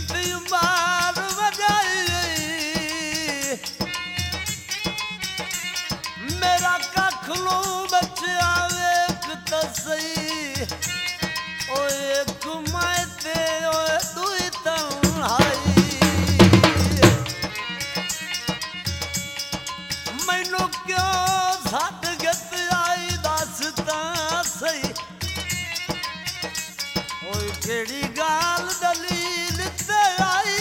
मार बजाई मेरा कखलो बच्चा वेख तो सही ओ एक मायते ओ दुई तन्हाई मैनू क्यों सट गत आई दसता सही ओ केड़ी गाल दलील ते आई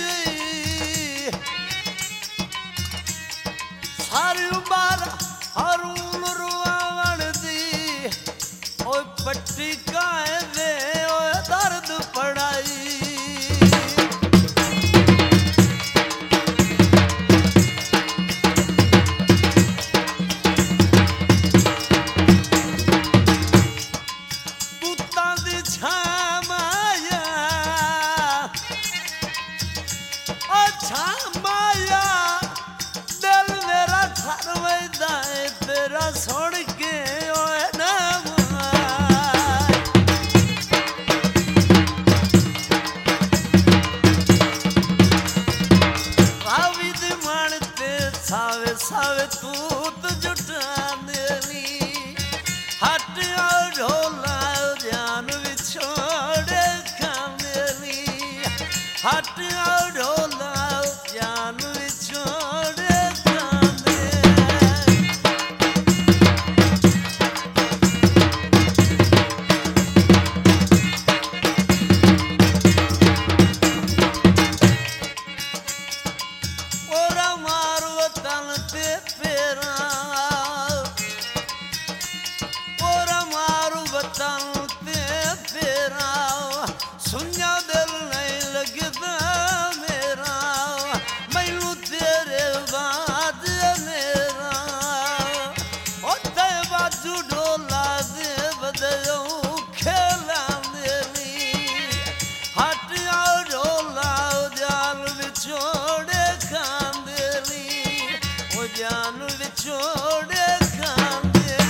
सारी उमर हरूल रुआवण दी ओ पट्टी काए दे ओ दर्द पड़ाई तेरा सुन के ओए नाम रावी दी मानते सावे सावे तूत जुटा देनी हट और ढोला जान विछोड़े खांदेनी हट और ढोला जान विछोड़े सुनिया दिल नहीं लगता मेरा मैनू तेरे बाद मेरा ओते बाजू ढोला दे बदलो खेला देनी हट आओ ढोला जान बिछोड़े खान देनी ओ जान बिछोड़े खान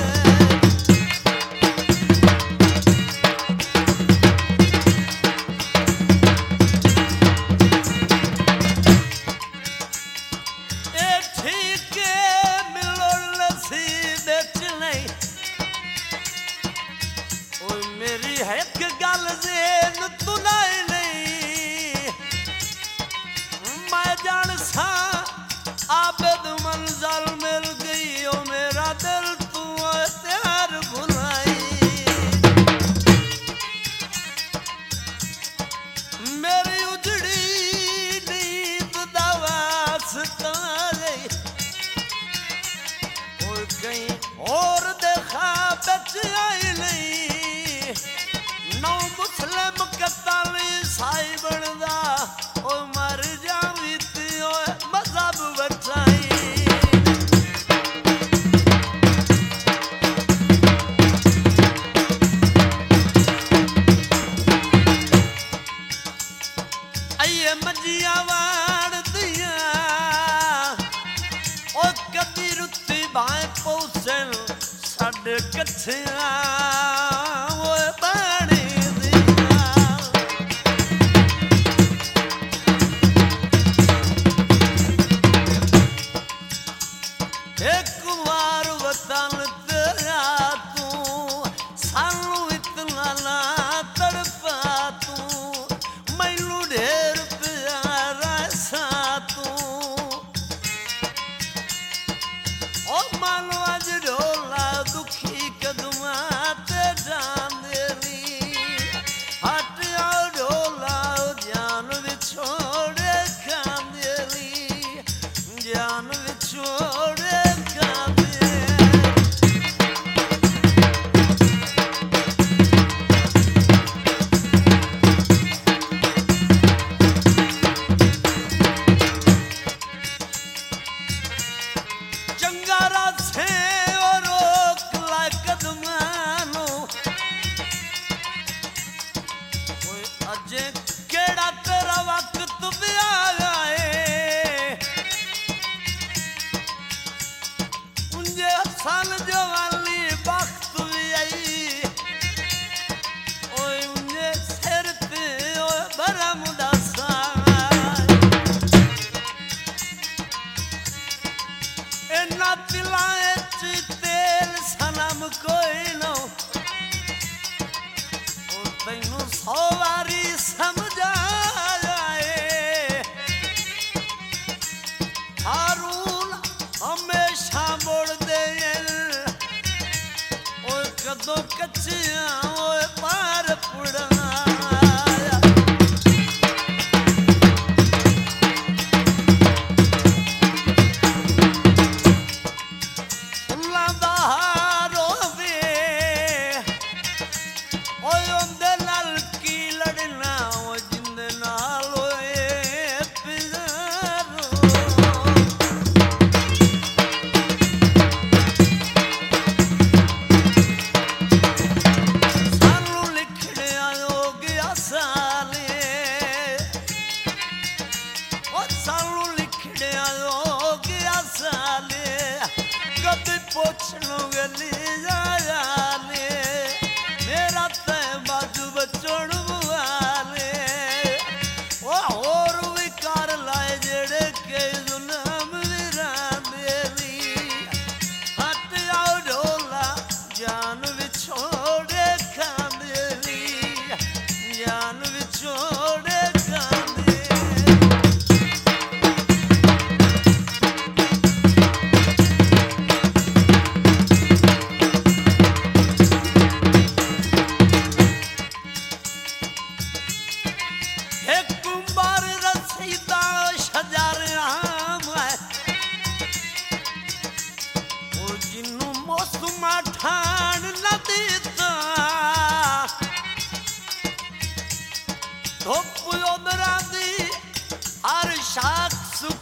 मेरी है एक गल जेन तुलाई नहीं मैं जान सा आबद मंजल मिल गई ओ मेरा दिल तू त्यार भुलाई मेरी उजड़ी नींद दवासता गई और कहीं और देखा बच आई नहीं नौ मुस्लिम कतल ईसाई बनदा ओ मर जावी ते ओ मजहब बचाई आइए मंजिया वाण दिया ओ कदी रुत्ती बाएं पौसन साडे कच्छिया ओ बाणी एक बार वतन तेरा तू सानू इतना ना तड़पा तू मैनू ढेर प्यारा सा तू ओ मानो अज ढोला दुखी कदमा ते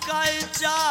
वाकई चाह